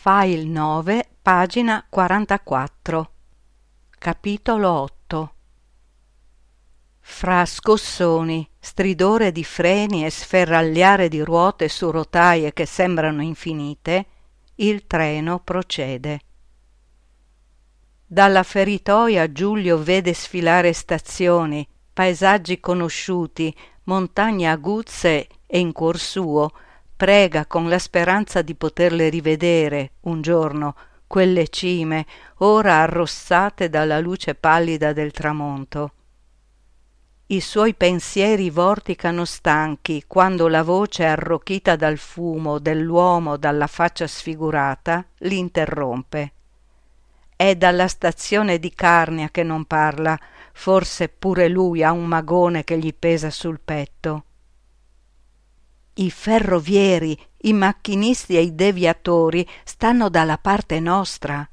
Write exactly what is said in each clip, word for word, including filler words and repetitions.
File nove, pagina quarantaquattro. Capitolo otto. Fra scossoni, stridore di freni e sferragliare di ruote su rotaie che sembrano infinite, il treno procede. Dalla feritoia Giulio vede sfilare stazioni, paesaggi conosciuti, montagne aguzze e in cuor suo prega con la speranza di poterle rivedere un giorno, quelle cime, ora arrossate dalla luce pallida del tramonto. I suoi pensieri vorticano stanchi quando la voce arrochita dal fumo dell'uomo dalla faccia sfigurata li interrompe. È dalla stazione di Carnia che non parla, forse pure lui ha un magone che gli pesa sul petto. I ferrovieri, i macchinisti e i deviatori stanno dalla parte nostra.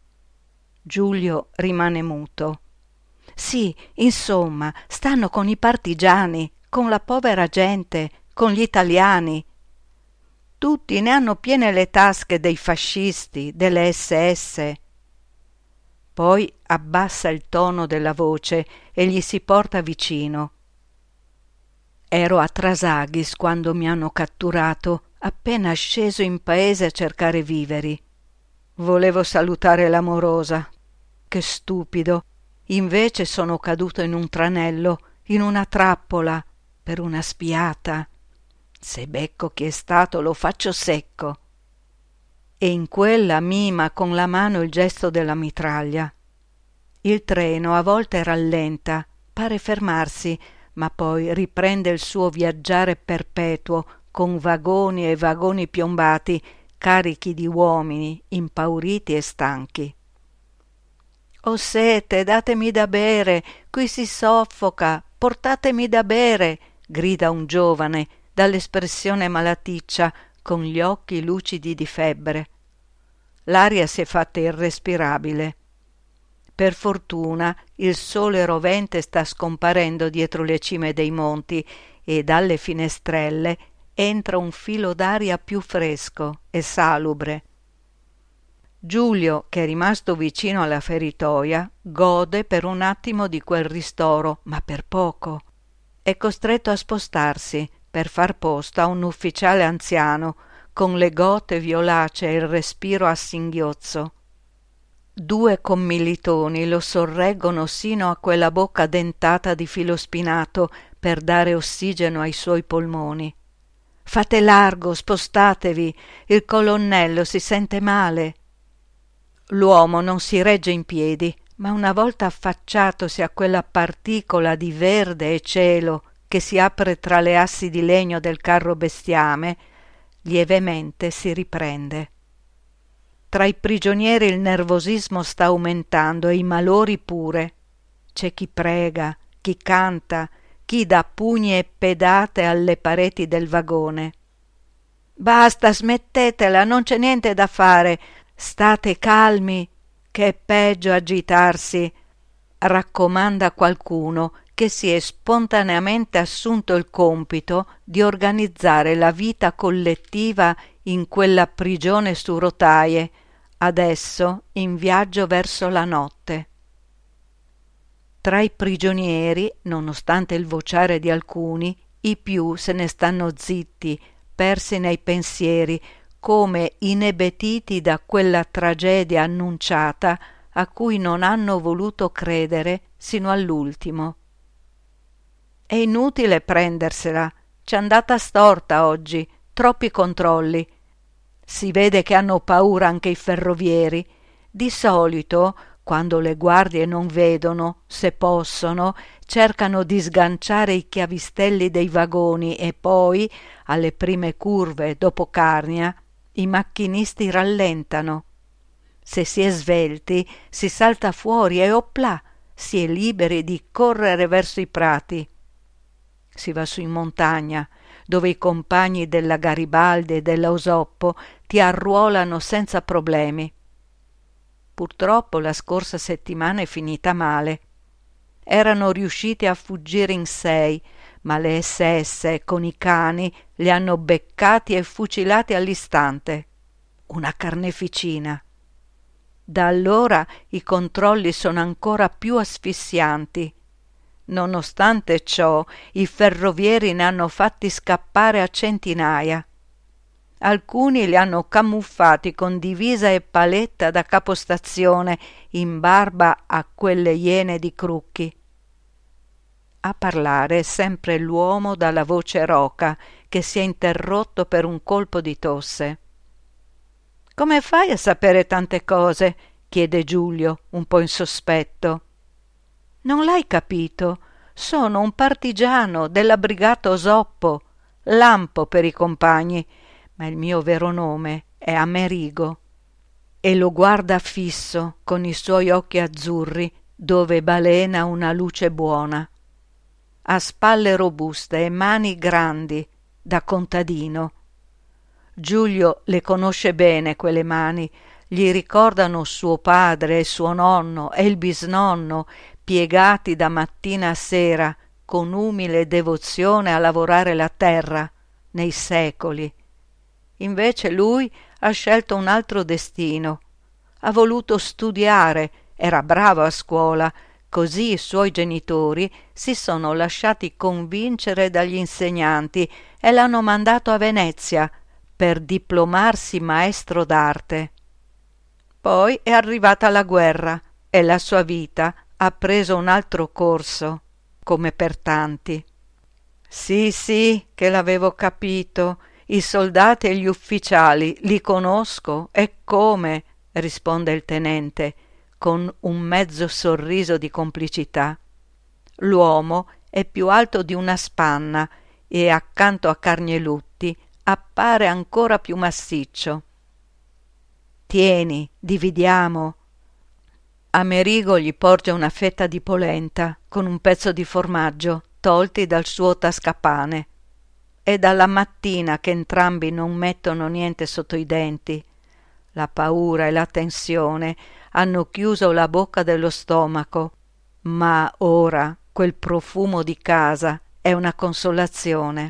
Giulio rimane muto. Sì, insomma, stanno con i partigiani, con la povera gente, con gli italiani. Tutti ne hanno piene le tasche dei fascisti, delle esse esse. Poi abbassa il tono della voce e gli si porta vicino. Ero a Trasaghis quando mi hanno catturato, appena sceso in paese a cercare viveri. Volevo salutare l'amorosa. Che stupido! Invece sono caduto in un tranello, in una trappola, per una spiata. Se becco chi è stato lo faccio secco. E in quella mima con la mano il gesto della mitraglia. Il treno a volte rallenta, pare fermarsi, ma poi riprende il suo viaggiare perpetuo con vagoni e vagoni piombati, carichi di uomini impauriti e stanchi. Ho sete, datemi da bere, qui si soffoca, portatemi da bere, grida un giovane dall'espressione malaticcia con gli occhi lucidi di febbre. L'aria si è fatta irrespirabile. Per fortuna il sole rovente sta scomparendo dietro le cime dei monti e dalle finestrelle entra un filo d'aria più fresco e salubre. Giulio, che è rimasto vicino alla feritoia, gode per un attimo di quel ristoro, ma per poco. È costretto a spostarsi per far posto a un ufficiale anziano con le gote violacee e il respiro a singhiozzo. Due commilitoni lo sorreggono sino a quella bocca dentata di filo spinato per dare ossigeno ai suoi polmoni. Fate largo, spostatevi, il colonnello si sente male. L'uomo non si regge in piedi, ma una volta affacciatosi a quella particola di verde e cielo che si apre tra le assi di legno del carro bestiame, lievemente si riprende. Tra i prigionieri il nervosismo sta aumentando e i malori pure. C'è chi prega, chi canta, chi dà pugni e pedate alle pareti del vagone. Basta, smettetela, non c'è niente da fare, state calmi, che è peggio agitarsi, raccomanda qualcuno che si è spontaneamente assunto il compito di organizzare la vita collettiva in quella prigione su rotaie, adesso in viaggio verso la notte. Tra i prigionieri, nonostante il vociare di alcuni, i più se ne stanno zitti, persi nei pensieri, come inebetiti da quella tragedia annunciata a cui non hanno voluto credere sino all'ultimo. È inutile prendersela, c'è andata storta oggi, troppi controlli. Si vede che hanno paura anche i ferrovieri. Di solito, quando le guardie non vedono, se possono, cercano di sganciare i chiavistelli dei vagoni e poi, alle prime curve dopo Carnia, i macchinisti rallentano. Se si è svelti, si salta fuori e oplà, si è liberi di correre verso i prati. Si va su in montagna, dove i compagni della Garibaldi e della Osoppo ti arruolano senza problemi. Purtroppo la scorsa settimana è finita male. Erano riusciti a fuggire in sei, ma le esse esse con i cani li hanno beccati e fucilati all'istante. una carneficina. Da allora i controlli sono ancora più asfissianti. Nonostante ciò, i ferrovieri ne hanno fatti scappare a centinaia. Alcuni li hanno camuffati con divisa e paletta da capostazione in barba a quelle iene di Crucchi. A parlare è sempre l'uomo dalla voce roca che si è interrotto per un colpo di tosse. «Come fai a sapere tante cose?» chiede Giulio, un po' insospetto. «Non l'hai capito? Sono un partigiano della brigata Osoppo, Lampo per i compagni, ma il mio vero nome è Amerigo». E lo guarda fisso con i suoi occhi azzurri dove balena una luce buona. Ha spalle robuste e mani grandi, da contadino. Giulio le conosce bene quelle mani, gli ricordano suo padre e suo nonno e il bisnonno, piegati da mattina a sera con umile devozione a lavorare la terra, nei secoli. Invece lui ha scelto un altro destino. Ha voluto studiare, era bravo a scuola, così i suoi genitori si sono lasciati convincere dagli insegnanti e l'hanno mandato a Venezia per diplomarsi maestro d'arte. Poi è arrivata la guerra e la sua vita ha preso un altro corso, come per tanti. Sì, sì, che l'avevo capito. I soldati e gli ufficiali li conosco, e come, risponde il tenente, con un mezzo sorriso di complicità. L'uomo è più alto di una spanna e accanto a Carnielutti appare ancora più massiccio. «Tieni, dividiamo». Amerigo gli porge una fetta di polenta con un pezzo di formaggio tolti dal suo tascapane. È dalla mattina che entrambi non mettono niente sotto i denti. La paura e la tensione hanno chiuso la bocca dello stomaco, ma ora quel profumo di casa è una consolazione.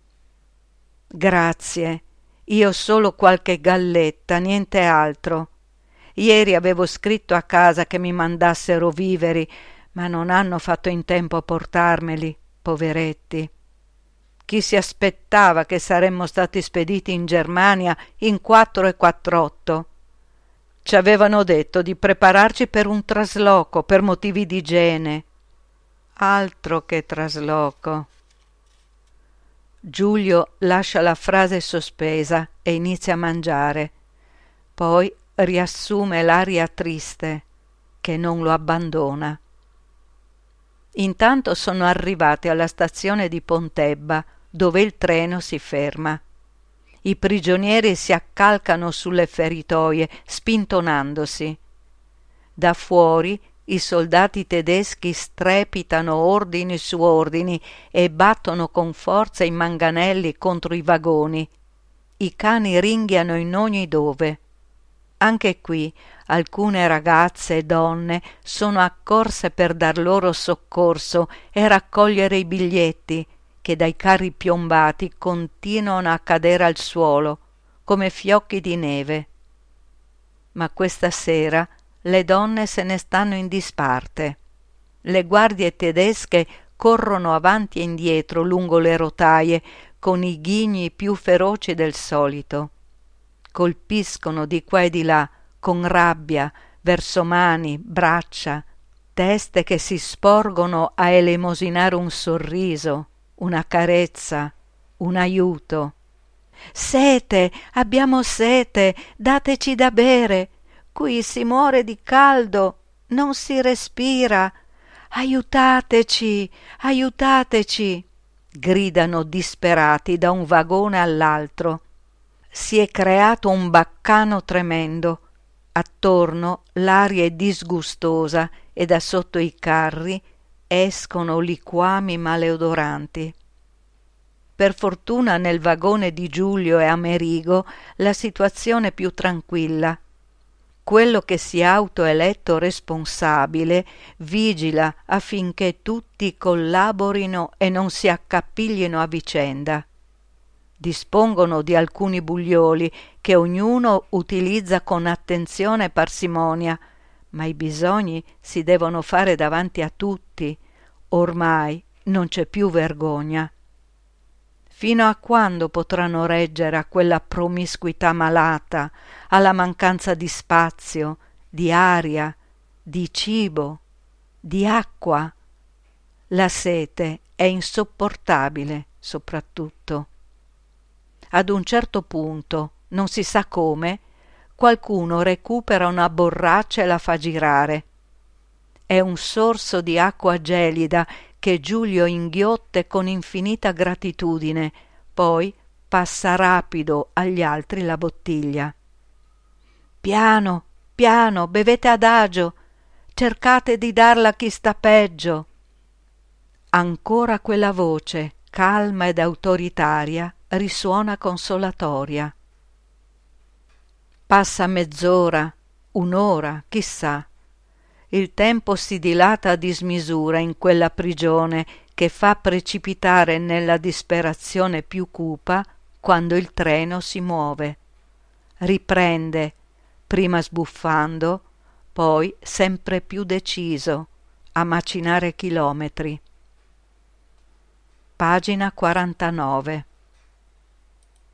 «Grazie, io solo qualche galletta, niente altro. Ieri avevo scritto a casa che mi mandassero viveri, ma non hanno fatto in tempo a portarmeli, poveretti. Chi si aspettava che saremmo stati spediti in Germania in quattro e quattr'otto? Ci avevano detto di prepararci per un trasloco per motivi di igiene. Altro che trasloco». Giulio lascia la frase sospesa e inizia a mangiare. Poi riassume l'aria triste che non lo abbandona. Intanto sono arrivati alla stazione di Pontebba, dove il treno si ferma. I prigionieri si accalcano sulle feritoie, spintonandosi. Da fuori i soldati tedeschi strepitano ordini su ordini e battono con forza i manganelli contro i vagoni. I cani ringhiano in ogni dove. Anche qui alcune ragazze e donne sono accorse per dar loro soccorso e raccogliere i biglietti che dai carri piombati continuano a cadere al suolo come fiocchi di neve. Ma questa sera le donne se ne stanno in disparte. Le guardie tedesche corrono avanti e indietro lungo le rotaie con i ghigni più feroci del solito. Colpiscono di qua e di là con rabbia verso mani, braccia, teste che si sporgono a elemosinare un sorriso, una carezza, un aiuto. «Sete, abbiamo sete, dateci da bere. Qui si muore di caldo, non si respira. Aiutateci, aiutateci!» gridano disperati da un vagone all'altro. Si è creato un baccano tremendo. Attorno l'aria è disgustosa e da sotto i carri escono liquami maleodoranti. Per fortuna nel vagone di Giulio e Amerigo la situazione è più tranquilla. Quello che si è autoeletto responsabile vigila affinché tutti collaborino e non si accappiglino a vicenda. Dispongono di alcuni buglioli che ognuno utilizza con attenzione e parsimonia, ma i bisogni si devono fare davanti a tutti. Ormai non c'è più vergogna. Fino a quando potranno reggere a quella promiscuità malata, alla mancanza di spazio, di aria, di cibo, di acqua? La sete è insopportabile, soprattutto. Ad un certo punto, non si sa come, qualcuno recupera una borraccia e la fa girare. È un sorso di acqua gelida che Giulio inghiotte con infinita gratitudine, poi passa rapido agli altri la bottiglia. Piano, piano, bevete adagio, cercate di darla a chi sta peggio. Ancora quella voce, calma ed autoritaria, risuona consolatoria. Passa mezz'ora, un'ora, chissà. Il tempo si dilata a dismisura in quella prigione che fa precipitare nella disperazione più cupa quando il treno si muove. Riprende, prima sbuffando, poi sempre più deciso, a macinare chilometri. Pagina quarantanove.